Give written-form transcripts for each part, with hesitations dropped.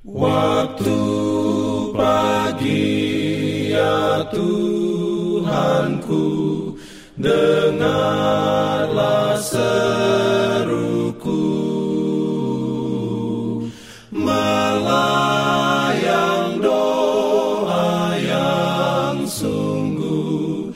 Waktu pagi ya Tuhanku, dengarlah seruku, melayang doa yang sungguh,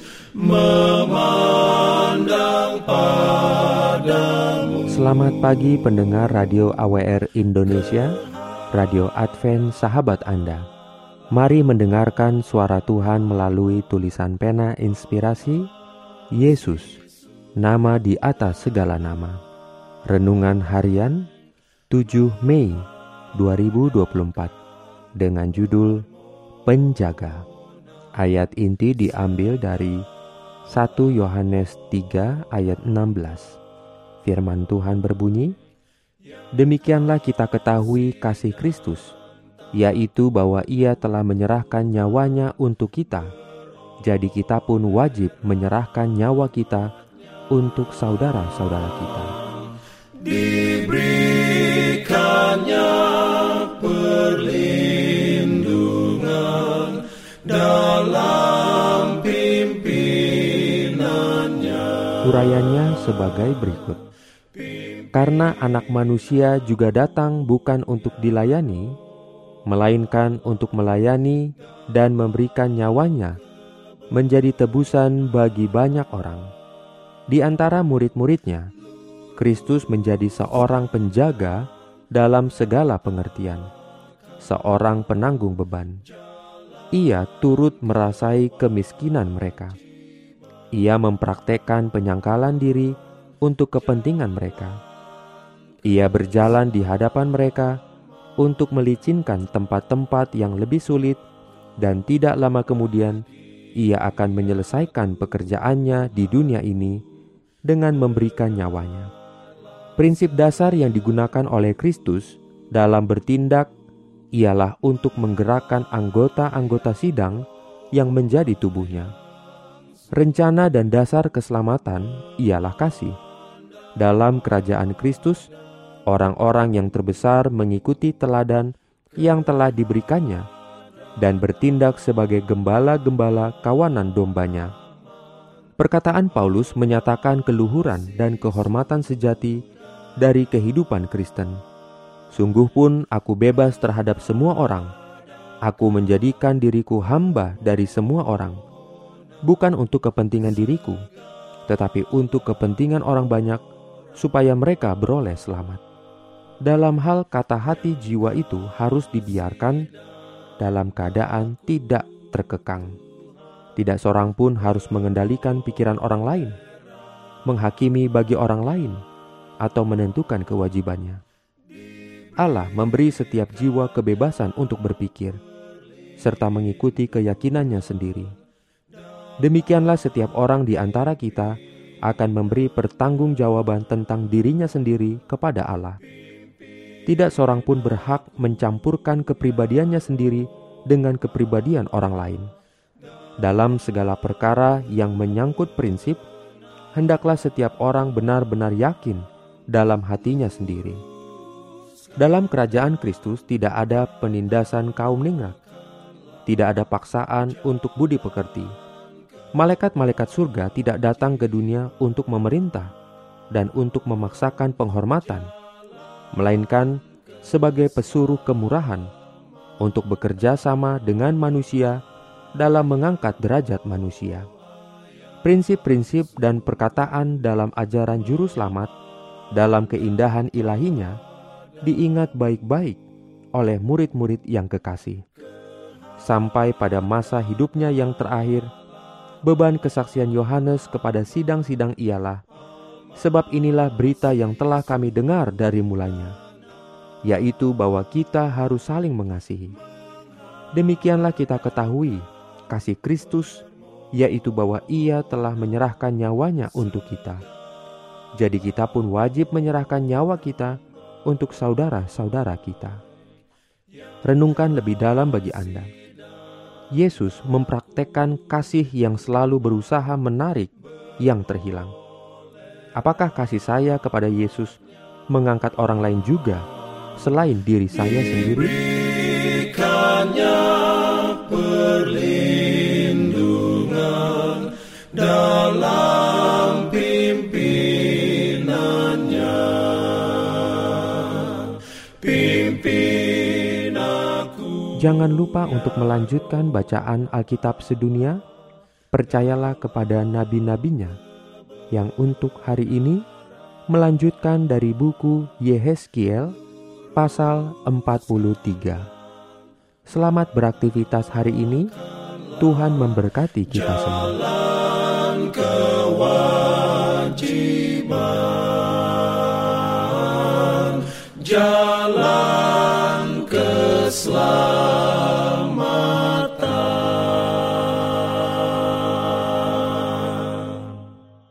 memandang padamu. Selamat pagi pendengar Radio AWR Indonesia, Radio Advent Sahabat Anda. Mari mendengarkan suara Tuhan melalui tulisan pena inspirasi Yesus, nama di atas segala nama. Renungan harian 7 Mei 2024 dengan judul Penjaga. Ayat inti diambil dari 1 Yohanes 3 ayat 16. Firman Tuhan berbunyi, "Demikianlah kita ketahui kasih Kristus, yaitu bahwa Ia telah menyerahkan nyawanya untuk kita. Jadi kita pun wajib menyerahkan nyawa kita untuk saudara-saudara kita." Diberikannya perlindungan dalam pimpinannya. Urayanya sebagai berikut. Karena anak manusia juga datang bukan untuk dilayani, melainkan untuk melayani dan memberikan nyawanya menjadi tebusan bagi banyak orang. Di antara murid-muridnya, Kristus menjadi seorang penjaga dalam segala pengertian, seorang penanggung beban. Ia turut merasai kemiskinan mereka. Ia mempraktekkan penyangkalan diri untuk kepentingan mereka. Ia berjalan di hadapan mereka untuk melicinkan tempat-tempat yang lebih sulit, dan tidak lama kemudian ia akan menyelesaikan pekerjaannya di dunia ini dengan memberikan nyawanya. Prinsip dasar yang digunakan oleh Kristus dalam bertindak ialah untuk menggerakkan anggota-anggota sidang yang menjadi tubuhnya. Rencana dan dasar keselamatan ialah kasih. Dalam kerajaan Kristus, orang-orang yang terbesar mengikuti teladan yang telah diberikannya dan bertindak sebagai gembala-gembala kawanan dombanya. Perkataan Paulus menyatakan keluhuran dan kehormatan sejati dari kehidupan Kristen. "Sungguh pun aku bebas terhadap semua orang. Aku menjadikan diriku hamba dari semua orang, bukan untuk kepentingan diriku, tetapi untuk kepentingan orang banyak, supaya mereka beroleh selamat." Dalam hal kata hati jiwa itu harus dibiarkan dalam keadaan tidak terkekang. Tidak seorang pun harus mengendalikan pikiran orang lain, menghakimi bagi orang lain, atau menentukan kewajibannya. Allah memberi setiap jiwa kebebasan untuk berpikir, serta mengikuti keyakinannya sendiri. Demikianlah setiap orang di antara kita akan memberi pertanggungjawaban tentang dirinya sendiri kepada Allah. Tidak seorang pun berhak mencampurkan kepribadiannya sendiri dengan kepribadian orang lain. Dalam segala perkara yang menyangkut prinsip, hendaklah setiap orang benar-benar yakin dalam hatinya sendiri. Dalam kerajaan Kristus tidak ada penindasan kaum ningrat, tidak ada paksaan untuk budi pekerti. Malaikat-malaikat surga tidak datang ke dunia untuk memerintah dan untuk memaksakan penghormatan, melainkan sebagai pesuruh kemurahan untuk bekerja sama dengan manusia dalam mengangkat derajat manusia. Prinsip-prinsip dan perkataan dalam ajaran juru selamat dalam keindahan ilahinya diingat baik-baik oleh murid-murid yang kekasih. Sampai pada masa hidupnya yang terakhir, beban kesaksian Yohanes kepada sidang-sidang ialah, "Sebab inilah berita yang telah kami dengar dari mulanya, yaitu bahwa kita harus saling mengasihi. Demikianlah kita ketahui kasih Kristus, yaitu bahwa Ia telah menyerahkan nyawanya untuk kita. Jadi kita pun wajib menyerahkan nyawa kita untuk saudara-saudara kita." Renungkan lebih dalam bagi Anda. Yesus mempraktekkan kasih yang selalu berusaha menarik yang terhilang. Apakah kasih saya kepada Yesus mengangkat orang lain juga selain diri saya sendiri? Pimpin aku. Jangan lupa untuk melanjutkan bacaan Alkitab sedunia. Percayalah kepada nabi-nabinya yang untuk hari ini melanjutkan dari buku Yehezkiel pasal 43. Selamat beraktivitas hari ini. Tuhan memberkati kita semua. Jalan ke